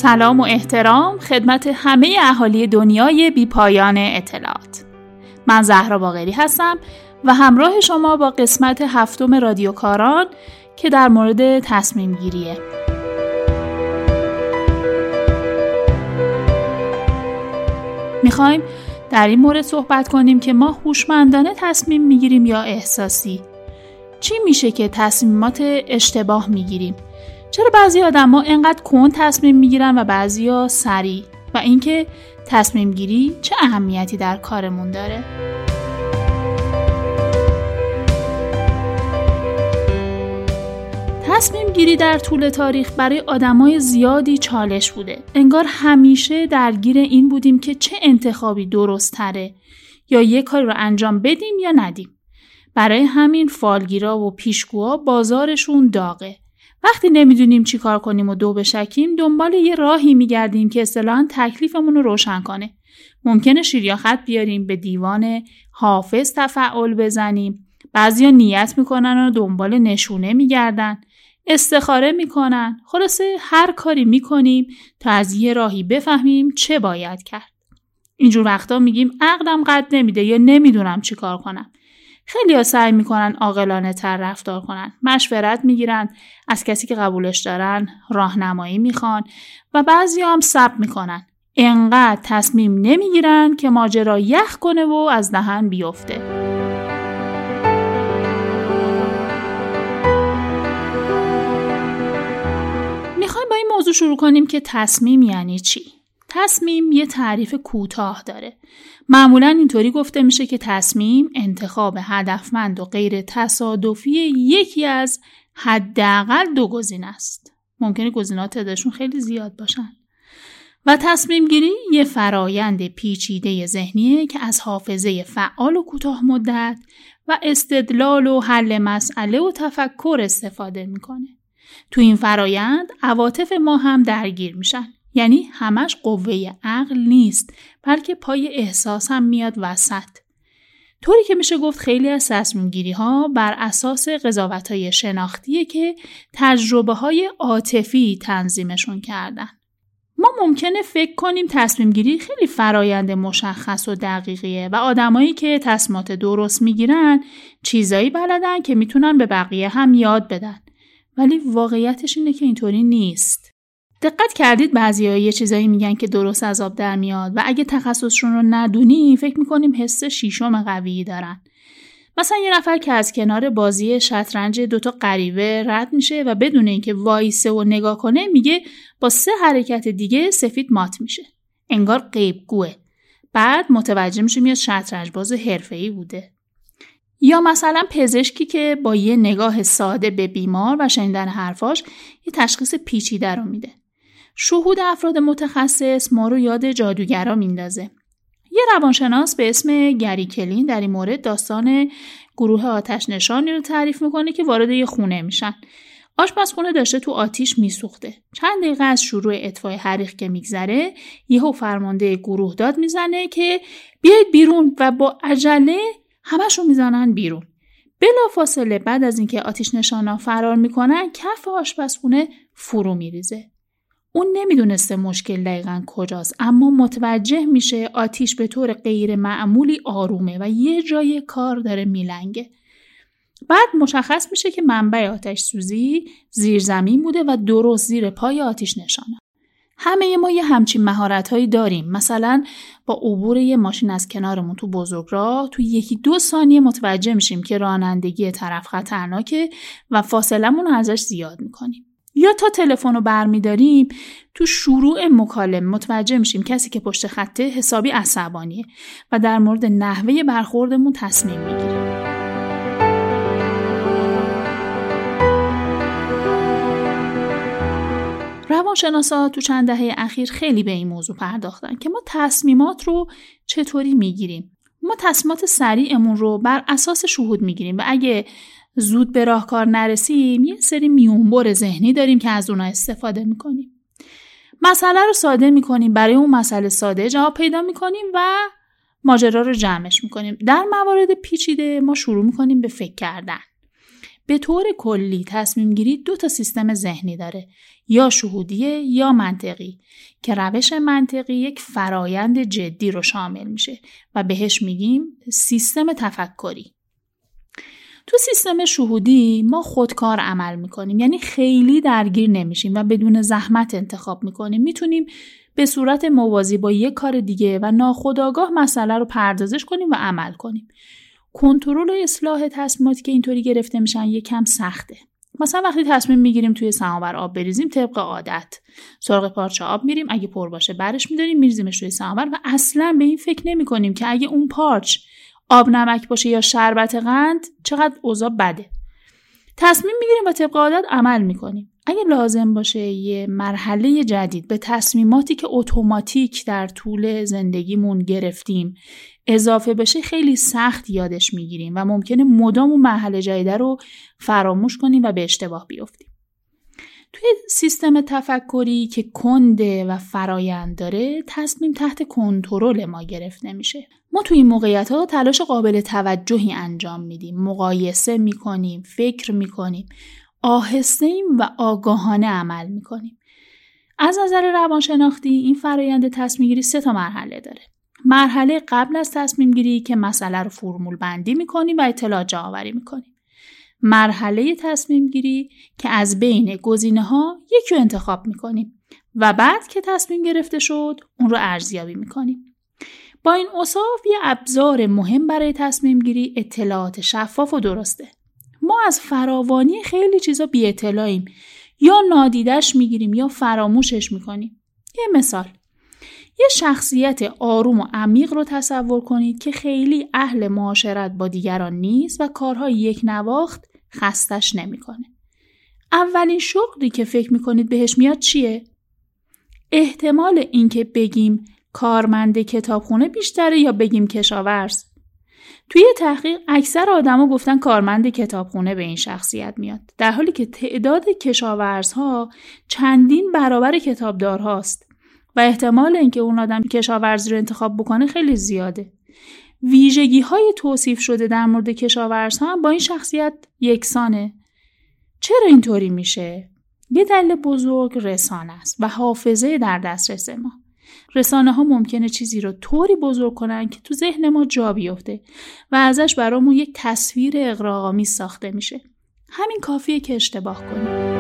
سلام و احترام خدمت همه اهالی دنیای بی پایان اطلاعات. من زهرا باقری هستم و همراه شما با قسمت 7 رادیو کاران که در مورد تصمیم گیریه. میخوایم در این مورد صحبت کنیم که ما هوشمندانه تصمیم میگیریم یا احساسی؟ چی میشه که تصمیمات اشتباه میگیریم؟ چرا بعضی آدم‌ها اینقدر کند تصمیم میگیرن و بعضیا سریع؟ و اینکه تصمیم گیری چه اهمیتی در کارمون داره؟ تصمیم گیری در طول تاریخ برای آدمای زیادی چالش بوده. انگار همیشه درگیر این بودیم که چه انتخابی درست تره، یا یک کاری رو انجام بدیم یا ندیم. برای همین فالگیرا و پیشگوها بازارشون داغه. وقتی نمیدونیم چی کار کنیم و دو بشکیم، دنبال یه راهی میگردیم که اصطلاحاً تکلیفمون رو روشن کنه. ممکنه شیر یا خط بیاریم، به دیوان حافظ تفعال بزنیم. بعضیا نیت میکنن و دنبال نشونه میگردن. استخاره میکنن. خلاصه هر کاری میکنیم تا از یه راهی بفهمیم چه باید کرد. اینجور وقتا میگیم عقلم قد نمیده یا نمیدونم چی کار کنم. خیلی‌ها سعی میکنن عاقلانه تر رفتار کنن. مشورت میگیرن، از کسی که قبولش دارن راهنمایی میخوان و بعضیا هم صبر میکنن. انقدر تصمیم نمیگیرن که ماجرا یخ کنه و از دهن بیفته. میخوایم با این موضوع شروع کنیم که تصمیم یعنی چی؟ تصمیم یه تعریف کوتاه داره. معمولاً اینطوری گفته میشه که تصمیم انتخاب هدفمند و غیر تصادفی یکی از حداقل 2 گزینه است. ممکنه گزینه‌ها تعدادشون خیلی زیاد باشن. و تصمیم گیری یه فرایند پیچیده ذهنیه که از حافظه فعال و کوتاه مدت و استدلال و حل مسئله و تفکر استفاده میکنه. تو این فرایند عواطف ما هم درگیر میشن. یعنی همش قوه عقل نیست، بلکه پای احساس هم میاد وسط. طوری که میشه گفت خیلی از تصمیم گیری ها بر اساس قضاوت‌های شناختیه که تجربه‌های عاطفی تنظیمشون کردن. ما ممکنه فکر کنیم تصمیم گیری خیلی فرایند مشخص و دقیقیه و آدمایی که تصمیمات درست میگیرن چیزایی بلدن که میتونن به بقیه هم یاد بدن. ولی واقعیتش اینه که اینطوری نیست. دقت کردید بعضی‌ها یه چیزایی میگن که درست از آب در میاد و اگه تخصصشون رو ندونی فکر میکنیم حس شیشم قوی دارن. مثلا یه نفر که از کنار بازی شطرنج 2 غریبه رد میشه و بدون اینکه وایسه و نگاه کنه میگه با 3 حرکت دیگه سفید مات میشه. انگار غیبگوه. بعد متوجه میشه میاد شطرنج باز حرفه‌ای بوده. یا مثلا پزشکی که با یه نگاه ساده به بیمار و شنیدن حرفاش یه تشخیص پیچیده رو میده. شهود افراد متخصص ما رو یاد جادوگرا میندازه. یه روانشناس به اسم گری کلین در این مورد داستان گروه آتش نشانی رو تعریف میکنه که وارد یه خونه میشن. آشپزخونه داشته تو آتیش میسوخته. چند دقیقه از شروع اطفای حریق که میگذره، یهو فرمانده گروه داد میزنه که بیاید بیرون و با عجله همشون میزنن بیرون. بلافاصله بعد از اینکه آتش نشانا فرار میکنن، کف آشپزخونه فرو میریزه. اون نمیدونسته مشکل دقیقاً کجاست، اما متوجه میشه آتیش به طور غیر معمولی آرومه و یه جای کار داره میلنگه. بعد مشخص میشه که منبع آتش سوزی زیر زمین بوده و درست زیر پای آتش نشانا. همه ما یه همچین مهارت‌هایی داریم. مثلا با عبور یه ماشین از کنارمون تو بزرگراه تو 1-2 ثانیه متوجه میشیم که رانندگی طرف خطرناکه و فاصلمون رو ازش زیاد میکنیم. یا تا تلفن رو برمی‌داریم تو شروع مکالمه متوجه میشیم کسی که پشت خطه حسابی عصبانیه و در مورد نحوه برخوردمون تصمیم میگیریم. روانشناسا تو چند دهه اخیر خیلی به این موضوع پرداختن که ما تصمیمات رو چطوری میگیریم. ما تصمیمات سریعمون رو بر اساس شهود میگیریم و اگه زود به راهکار نرسیم یه سری میونبر ذهنی داریم که از اونها استفاده میکنیم. مسئله رو ساده میکنیم، برای اون مسئله ساده جواب پیدا میکنیم و ماجرا رو جمعش میکنیم. در موارد پیچیده ما شروع میکنیم به فکر کردن. به طور کلی تصمیم گیری 2 سیستم ذهنی داره، یا شهودیه یا منطقی، که روش منطقی یک فرایند جدی رو شامل میشه و بهش میگیم سیستم تفکری. تو سیستم شهودی ما خودکار عمل میکنیم، یعنی خیلی درگیر نمیشیم و بدون زحمت انتخاب میکنیم. میتونیم به صورت موازی با یک کار دیگه و ناخودآگاه مسئله رو پردازش کنیم و عمل کنیم. کنترل و اصلاح تصمیماتی که اینطوری گرفته میشن یکم سخته. مثلا وقتی تصمیم میگیریم توی سماور آب بریزیم، طبق عادت سراغ پارچه آب میریم، اگه پر باشه برش می‌داریم میریزیمش توی سماور و اصلاً به این فکر نمی‌کنیم که اگه اون پارچ آب نمک باشه یا شربت قند چقدر اوضاع بده. تصمیم میگیریم و طبق عادت عمل میکنیم. اگه لازم باشه یه مرحله جدید به تصمیماتی که اتوماتیک در طول زندگیمون گرفتیم اضافه بشه، خیلی سخت یادش میگیریم و ممکنه مدام اون مرحله جدیده رو فراموش کنیم و به اشتباه بیفتیم. توی سیستم تفکری که کنده و فرایند داره، تصمیم تحت کنترل ما گرفته میشه. ما توی این موقعیت‌ها تلاش قابل توجهی انجام میدیم، مقایسه میکنیم، فکر میکنیم، آهسته‌ایم و آگاهانه عمل میکنیم. از نظر روانشناختی این فرایند تصمیم گیری 3 مرحله داره. مرحله قبل از تصمیم گیری که مسئله رو فرمول بندی میکنیم و اطلاعات جمع‌آوری میکنیم. مرحله تصمیم گیری که از بین گزینه‌ها یکی رو انتخاب میکنیم و بعد که تصمیم گرفته شد اون رو ارزیابی میکنیم. با این اوصاف یه ابزار مهم برای تصمیم گیری اطلاعات شفاف و درسته. ما از فراوانی خیلی چیزا بی اطلاعیم، یا نادیدش میگیریم یا فراموشش میکنیم. یه مثال، یه شخصیت آروم و عمیق رو تصور کنید که خیلی اهل معاشرت با دیگران نیست و کارهای یک نواخت خستش نمیکنه. اولین شغلی که فکر میکنید بهش میاد چیه؟ احتمال اینکه بگیم کارمند کتابخونه بیشتره یا بگیم کشاورز؟ توی تحقیق اکثر آدما گفتن کارمند کتابخونه به این شخصیت میاد، در حالی که تعداد کشاورزها چندین برابر کتابدارهاست و احتمال اینکه اون آدم کشاورزی رو انتخاب بکنه خیلی زیاده. ویژگی‌های توصیف شده در مورد کشاورزها هم با این شخصیت یکسانه. چرا اینطوری میشه؟ یه دلیل بزرگ رسانه است و حافظه در دسترس ما. رسانه ها ممکنه چیزی رو طوری بزرگ کنن که تو ذهن ما جا بیفته و ازش برامون یک تصویر اغراق‌آمیز ساخته میشه. همین کافیه که اشتباه کنیم.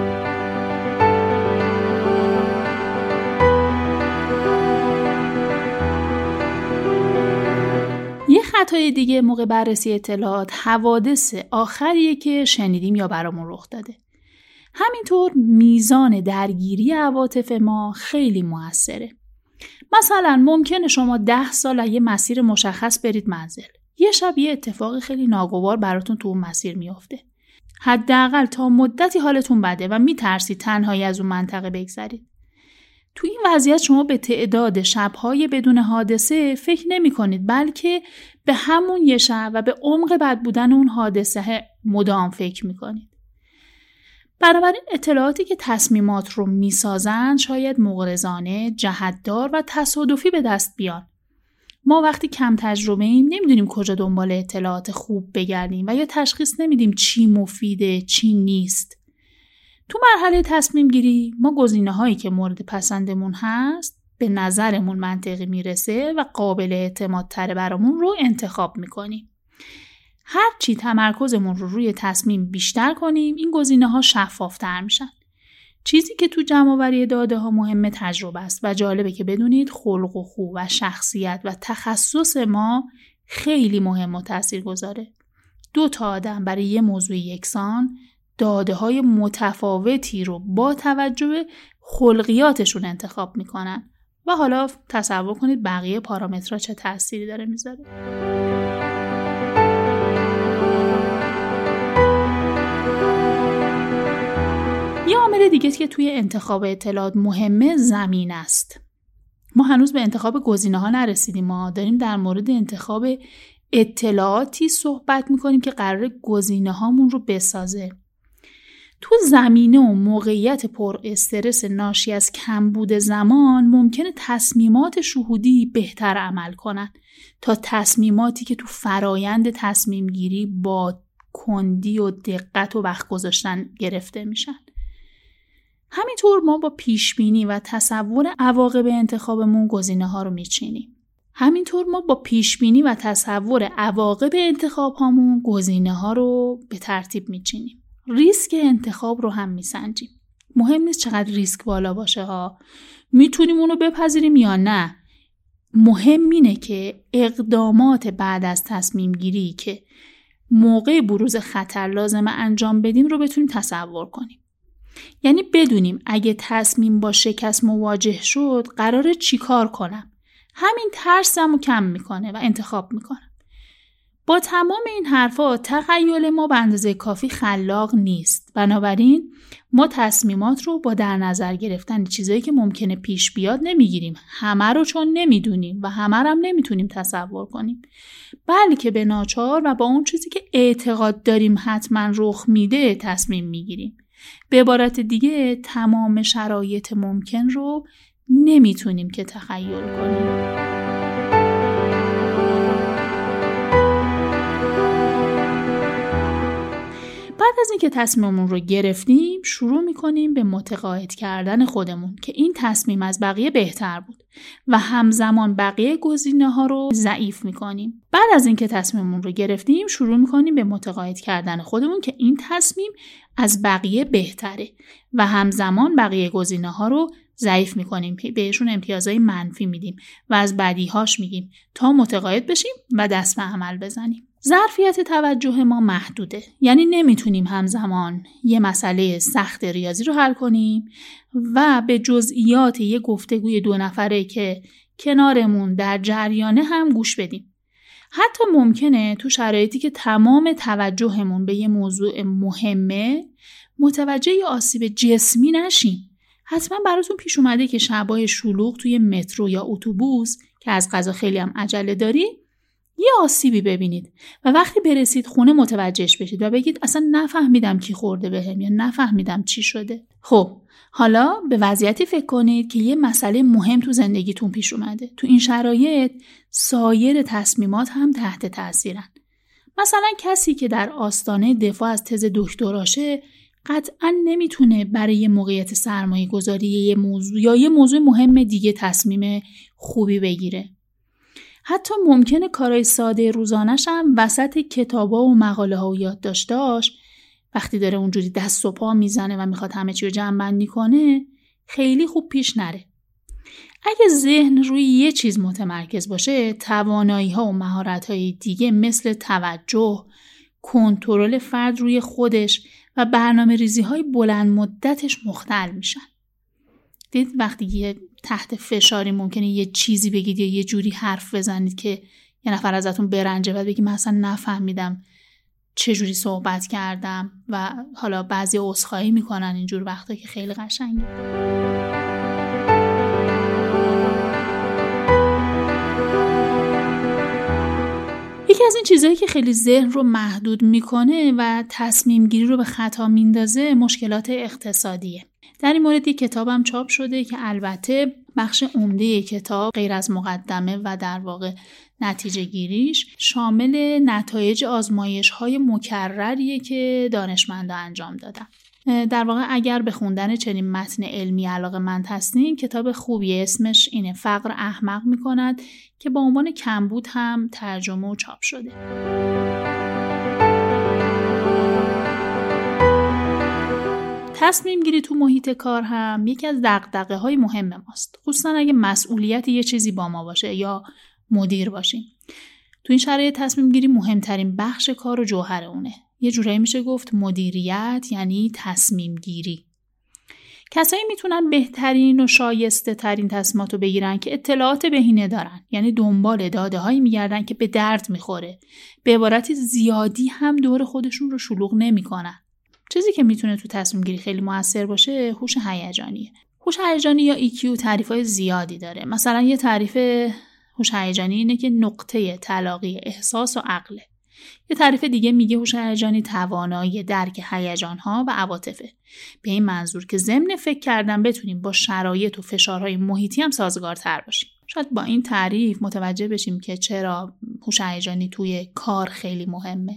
یه خطای دیگه موقع بررسی اطلاعات حوادث آخریه که شنیدیم یا برامون رخ داده. همینطور میزان درگیری عواطف ما خیلی موثره. مثلا ممکنه شما 10 سال از یه مسیر مشخص برید منزل. یه شب یه اتفاق خیلی ناگوار براتون تو اون مسیر میافته. حداقل تا مدتی حالتون بده و میترسید تنهایی از اون منطقه بگذرید. تو این وضعیت شما به تعداد شب‌های بدون حادثه فکر نمی‌کنید، بلکه به همون یه شب و به عمق بد بودن اون حادثه مدام فکر می‌کنید. بنابراین اطلاعاتی که تصمیمات رو میسازن شاید مغرضانه، جهت‌دار و تصادفی به دست بیان. ما وقتی کم تجربه ایم نمیدونیم کجا دنبال اطلاعات خوب بگردیم و یا تشخیص نمیدیم چی مفیده، چی نیست. تو مرحله تصمیم گیری ما گزینه‌هایی که مورد پسندمون هست، به نظرمون منطقی میرسه و قابل اعتمادتر برامون رو انتخاب میکنیم. هرچی تمرکزمون رو روی تصمیم بیشتر کنیم، این گزینه‌ها شفافتر میشن. چیزی که تو جمع‌آوری داده‌ها مهمه تجربه است و جالبه که بدونید خلق و خو و شخصیت و تخصص ما خیلی مهم و تاثیرگذاره. 2 آدم برای یه موضوع یکسان داده‌های متفاوتی رو با توجه به خلقیاتشون انتخاب میکنن و حالا تصور کنید بقیه پارامترها چه تأثیری داره میذاره. یه عامل دیگه که توی انتخاب اطلاعات مهمه زمین است. ما هنوز به انتخاب گزینه‌ها نرسیدیم، ما داریم در مورد انتخاب اطلاعاتی صحبت میکنیم که قراره گزینه‌هامون رو بسازه. تو زمینه و موقعیت پر استرس ناشی از کمبود زمان ممکنه تصمیمات شهودی بهتر عمل کنن تا تصمیماتی که تو فرایند تصمیم گیری با کندی و دقت و وقت گذاشتن گرفته میشن. همینطور ما با پیشبینی و تصور عواقب انتخابمون گزینه‌ها رو میچینیم. گزینه‌ها رو به ترتیب میچینیم. ریسک انتخاب رو هم میسنجیم. مهم نیست چقدر ریسک بالا باشه ها. میتونیم اونو بپذیریم یا نه. مهم اینه که اقدامات بعد از تصمیم گیری که موقع بروز خطر لازمه انجام بدیم رو بتونیم تصور کنیم. یعنی بدونیم اگه تصمیم با شکست مواجه شد قراره چی کار کنم. همین ترسمو کم میکنه و انتخاب میکنم. با تمام این حرفا تخیل ما به اندازه کافی خلاق نیست. بنابراین ما تصمیمات رو با در نظر گرفتن چیزایی که ممکنه پیش بیاد نمیگیریم. همه رو چون نمیدونیم و همه رو هم نمیتونیم تصور کنیم. بلکه به ناچار و با اون چیزی که اعتقاد داریم حتما رخ میده تصمیم میگیریم. به عبارت دیگه تمام شرایط ممکن رو نمیتونیم که تخیل کنیم. بعد از اینکه تصمیممون رو گرفتیم شروع میکنیم به متقاعد کردن خودمون که این تصمیم از بقیه بهتر بود و همزمان بقیه گزینه‌ها رو ضعیف میکنیم. بعد از اینکه تصمیممون رو گرفتیم شروع میکنیم به متقاعد کردن خودمون که این تصمیم از بقیه بهتره و همزمان بقیه گزینه‌ها رو ضعیف میکنیم. بهشون امتیازهای منفی میدیم و از بدیهاش میگیم تا متقاعد بشیم و دست به عمل بزنیم. ظرفیت توجه ما محدوده. یعنی نمیتونیم همزمان یه مسئله سخت ریاضی رو حل کنیم و به جزئیات یه گفتگوی 2 نفره که کنارمون در جریانه هم گوش بدیم. حتی ممکنه تو شرایطی که تمام توجهمون به یه موضوع مهمه متوجه یه آسیب جسمی نشیم. حتما براتون پیش اومده که شبای شلوغ توی مترو یا اتوبوس که از قضا خیلی هم عجله داری یه آسیبی ببینید و وقتی برسید خونه متوجهش بشید و بگید اصلا نفهمیدم کی خورده بهم یا نفهمیدم چی شده. خب حالا به وضعیتی فکر کنید که یه مسئله مهم تو زندگیتون پیش اومده. تو این شرایط سایر تصمیمات هم تحت تاثیرن. مثلا کسی که در آستانه دفاع از تز دکتراشه قطعا نمیتونه برای یه موقعیت سرمایه گذاری یه موضوع یا یه موضوع مهم دیگه تصمیم خوبی بگیره. حتی ممکنه کارهای ساده روزانش هم وسط کتابا و مقاله ها و یادداشتاش وقتی داره اونجوری دست و پا میزنه و میخواد همه چی رو جمع‌بندی کنه خیلی خوب پیش نره. اگه ذهن روی یه چیز متمرکز باشه توانایی ها و مهارت های دیگه مثل توجه، کنترل فرد روی خودش و برنامه ریزی های بلند مدتش مختل میشن. دید وقتی یه تحت فشاری ممکنه یه چیزی بگید یا یه جوری حرف بزنید که یه نفر ازتون برنجه و بگید من اصلا نفهمیدم چه جوری صحبت کردم و حالا بعضی عذرخواهی میکنن اینجور وقتا که خیلی قشنگه. یکی از این چیزایی که خیلی ذهن رو محدود میکنه و تصمیم گیری رو به خطا میندازه مشکلات اقتصادیه. در این مورد یک کتابم چاپ شده که البته بخش عمده کتاب غیر از مقدمه و در واقع نتیجه گیریش شامل نتایج آزمایش‌های مکرریه که دانشمندا انجام دادن. در واقع اگر به خوندن چنین متن علمی علاقه‌مند هستین کتاب خوبیه. اسمش اینه فقر احمق می‌کند که با عنوان کمبود هم ترجمه و چاپ شده. تصمیم گیری تو محیط کار هم یکی از دغدغه‌های مهم ماست. خصوصا اگه مسئولیت یه چیزی با ما باشه یا مدیر باشیم. تو این شرایط تصمیم گیری مهمترین بخش کار و جوهر اونه. یه جورایی میشه گفت مدیریت یعنی تصمیم گیری. کسایی میتونن بهترین و شایسته ترین تصمیماتو بگیرن که اطلاعات بهینه دارن. یعنی دنبال داده‌هایی میگردن که به درد میخوره. به عبارتی زیادی هم دور خودشون رو شلوغ نمیکنن. چیزی که میتونه تو تصمیم گیری خیلی موثر باشه هوش هیجانیه. هوش هیجانی یا EQ تعریف‌های زیادی داره. مثلا یه تعریف هوش هیجانی اینه که نقطه تلاقی احساس و عقله. یه تعریف دیگه میگه هوش هیجانی توانایی درک هیجان‌ها و عواطفه. به این منظور که ضمن فکر کردن بتونیم با شرایط و فشارهای محیطی هم سازگارتر باشیم. شاید با این تعریف متوجه بشیم که چرا هوش هیجانی توی کار خیلی مهمه.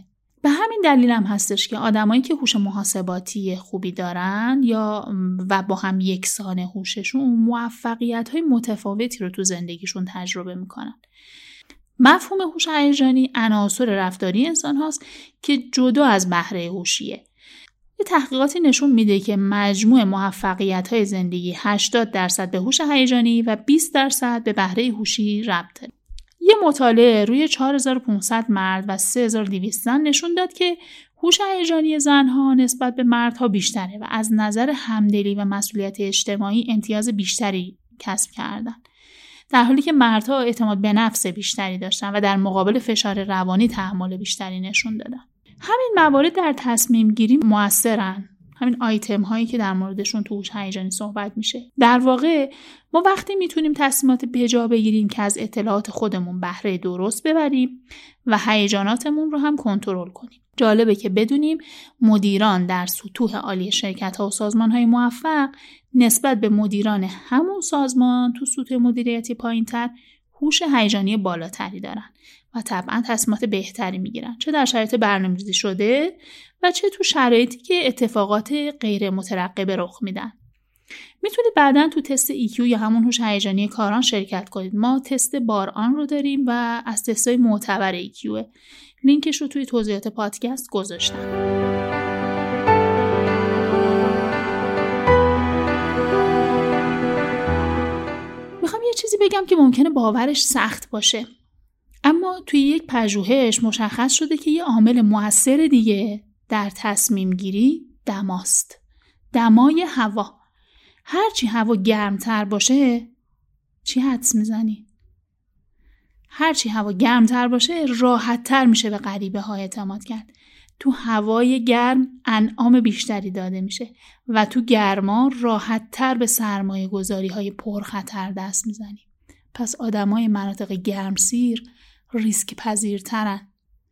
به همین دلیل هم هستش که آدمایی که هوش محاسباتی خوبی دارن و با هم یکسان هوششون موفقیت‌های متفاوتی رو تو زندگیشون تجربه میکنن. مفهوم هوش هیجانی عناصر رفتاری انسان هاست که جدا از بهره هوشیه. یه تحقیقاتی نشون میده که مجموع موفقیت‌های زندگی 80% به هوش هیجانی و 20% به بهره هوشی ربط داره. یه مطالعه روی 4500 مرد و 3200 زن نشون داد که هوش هیجانی زنها نسبت به مردها بیشتره و از نظر همدلی و مسئولیت اجتماعی امتیاز بیشتری کسب کردن، در حالی که مردها اعتماد به نفس بیشتری داشتن و در مقابل فشار روانی تحمل بیشتری نشون دادن. همین موارد در تصمیم گیری مؤثرن، همین آیتم هایی که در موردشون تو هوش هیجانی صحبت میشه. در واقع ما وقتی میتونیم تصمیمات بجا بگیریم که از اطلاعات خودمون بهره درست ببریم و هیجاناتمون رو هم کنترل کنیم. جالبه که بدونیم مدیران در سطوح عالی شرکت ها و سازمان های موفق نسبت به مدیران همون سازمان تو سطوح مدیریتی پایین تر هوش هیجانی بالاتری دارن و طبعا تصمیمات بهتری میگیرن، چه در شرایط برنامه‌ریزی شده و چه تو شرایطی که اتفاقات غیر مترقبه رخ میدن. میتونید بعداً تو تست EQ یا همون هوش هیجانی کاران شرکت کنید. ما تست بارآن رو داریم و از تست‌های معتبر EQ. لینکش رو توی توضیحات پادکست گذاشتم. میخوام یه چیزی بگم که ممکنه باورش سخت باشه، اما توی یک پژوهش مشخص شده که یه عامل مؤثر دیگه در تصمیم گیری دماست. دمای هوا. هرچی هوا گرمتر باشه، چی حدس میزنی؟ هرچی هوا گرمتر باشه راحت‌تر میشه به غریبه ها اعتماد کرد. تو هوای گرم انعام بیشتری داده میشه و تو گرما راحت‌تر به سرمایه گذاری های پرخطر دست میزنی. پس آدمای مناطق گرمسیر ریسک پذیرترن.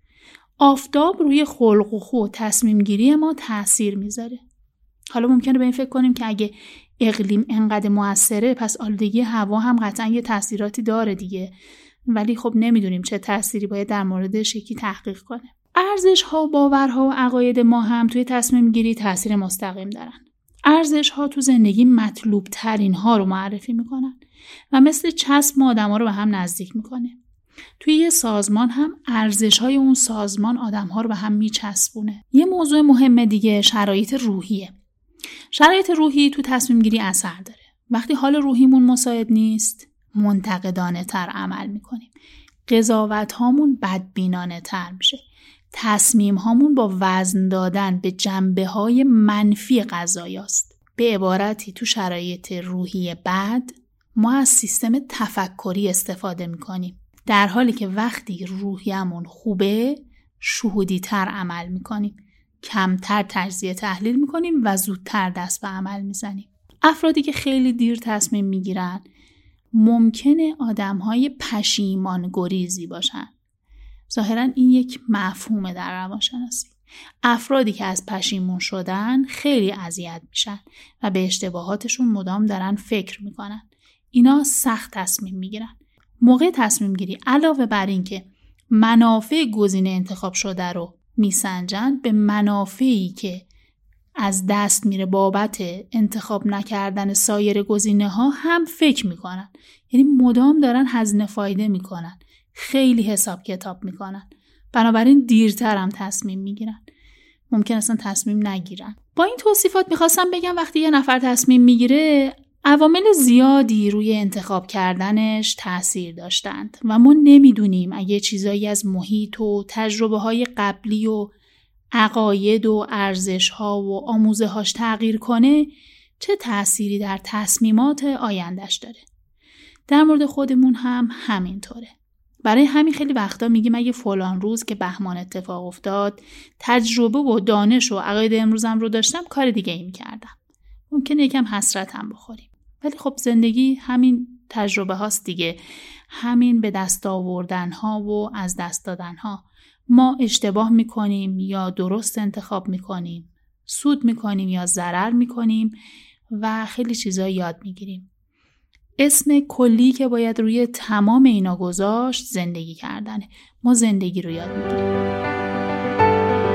آفتاب روی خلق و خو و تصمیم گیری ما تأثیر میذاره. حالا ممکنه به این فکر کنیم که اگه اقلیم انقدر مؤثره پس آلودگی هوا هم قطعا یه تأثیراتی داره دیگه، ولی خب نمیدونیم چه تأثیری باید در موردش یکی تحقیق کنه. ارزش‌ها، باورها و عقاید ما هم توی تصمیم گیری تأثیر مستقیم دارن. ارزش‌ها تو زندگی مطلوب ترین ها رو معرفی میکنن و مثل چسب ما آدم‌ها رو به هم نزدیک میکنه. توی یه سازمان هم ارزش‌های اون سازمان آدم‌ها رو به هم میچسبونه. یه موضوع مهم دیگه شرایط روحیه. شرایط روحی تو تصمیم گیری اثر داره. وقتی حال روحیمون مساعد نیست، منتقدانه تر عمل میکنیم. قضاوت هامون بدبینانه تر میشه. تصمیم هامون با وزن دادن به جنبه های منفی قضایاست. به عبارتی تو شرایط روحی بد ما از سیستم تفکری استفاده میکنیم، در حالی که وقتی روحیمون خوبه شهودی تر عمل میکنیم، کمتر تجزیه تحلیل میکنیم و زودتر دست به عمل میزنیم. افرادی که خیلی دیر تصمیم میگیرن ممکنه آدم‌های پشیمان گریزی باشن. ظاهراً این یک مفهومه در روانشناسی. افرادی که از پشیمون شدن خیلی اذیت میشن و به اشتباهاتشون مدام دارن فکر میکنن. اینا سخت تصمیم میگیرن. موقع تصمیم گیری علاوه بر این که منافع گزینه انتخاب شده رو میسنجن، به منافعی که از دست میره بابت انتخاب نکردن سایر گزینه ها هم فکر میکنن. یعنی مدام دارن هزینه فایده میکنن، خیلی حساب کتاب میکنن، بنابراین دیرتر هم تصمیم میگیرن. ممکن اصلا تصمیم نگیرن. با این توصیفات میخواستم بگم وقتی یه نفر تصمیم میگیره عوامل زیادی روی انتخاب کردنش تأثیر داشتند و ما نمیدونیم اگه چیزایی از محیط و تجربه های قبلی و عقاید و ارزش‌ها و آموزه‌هاش تغییر کنه چه تأثیری در تصمیمات آینده‌اش داره. در مورد خودمون هم همینطوره. برای همین خیلی وقتا میگیم اگه فلان روز که بهمان اتفاق افتاد تجربه و دانش و عقاید امروزم رو داشتم کار دیگه ای می‌کردم. ممکنه یکم حسرت هم بخوریم. ولی خب زندگی همین تجربه هاست دیگه. همین به دست آوردن ها و از دست دادن ها. ما اشتباه میکنیم یا درست انتخاب میکنیم، سود میکنیم یا ضرر میکنیم و خیلی چیزا یاد میگیریم. اسم کلی که باید روی تمام اینا گذاشت زندگی کردنه. ما زندگی رو یاد میگیریم.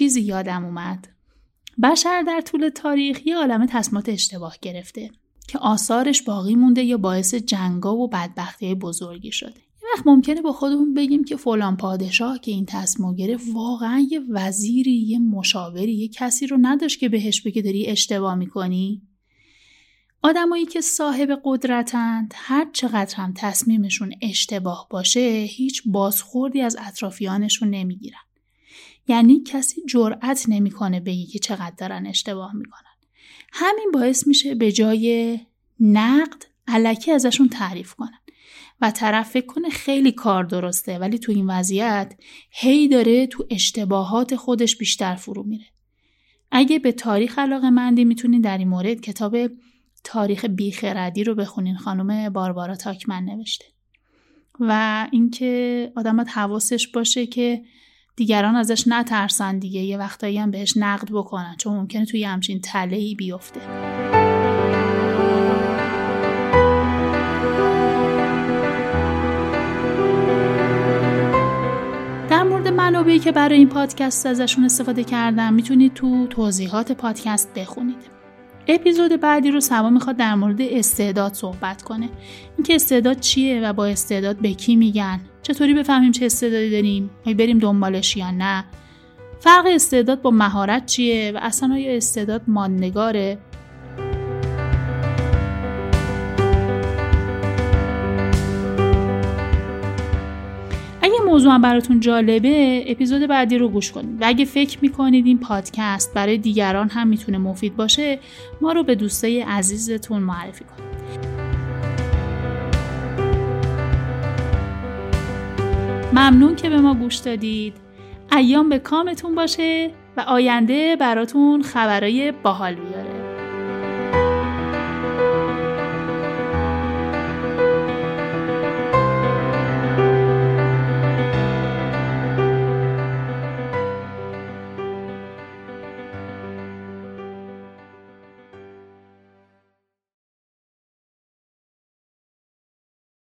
چیزی یادم اومد. بشر در طول تاریخ یه عالمه تصمیمات اشتباه گرفته که آثارش باقی مونده یا باعث جنگا و بدبختی بزرگی شده. یه وقت ممکنه با خودمون بگیم که فلان پادشاه که این تصمیم گرفت واقعا یه وزیری، یه مشاوری، یه کسی رو نداشت که بهش بگه داری اشتباه میکنی. آدمایی که صاحب قدرتند هر چقدر هم تصمیمشون اشتباه باشه هیچ بازخوردی از اطرافیانشون نمیگیرن. یعنی کسی جرأت نمیکنه بگه که چقدر دارن اشتباه میکنن. همین باعث میشه به جای نقد الکی ازشون تعریف کنن و طرف فکر کنه خیلی کار درسته ولی تو این وضعیت هی داره تو اشتباهات خودش بیشتر فرو میره. اگه به تاریخ علاقه‌مندی میتونین در این مورد کتاب تاریخ بیخردی رو بخونین، خانم باربارا تاکمن نوشته. و اینکه آدم باید حواسش باشه که دیگران ازش نترسن دیگه، یه وقتایی هم بهش نقد بکنن چون ممکنه توی همچین تله‌ای بیفته. در مورد منابعی که برای این پادکست ازشون استفاده کردم میتونید تو توضیحات پادکست بخونید. اپیزود بعدی رو سبا میخواد در مورد استعداد صحبت کنه. اینکه استعداد چیه و با استعداد به کی میگن، چطوری بفهمیم چه استعدادی داریم، آیا بریم دنبالش یا نه، فرق استعداد با مهارت چیه و اصلا آیا استعداد ماندگاره. اگه موضوع هم براتون جالبه اپیزود بعدی رو گوش کنید و اگه فکر میکنید این پادکست برای دیگران هم میتونه مفید باشه ما رو به دوستای عزیزتون معرفی کنید. ممنون که به ما گوش دادید. ایام به کامتون باشه و آینده براتون خبرای باحال بیاره.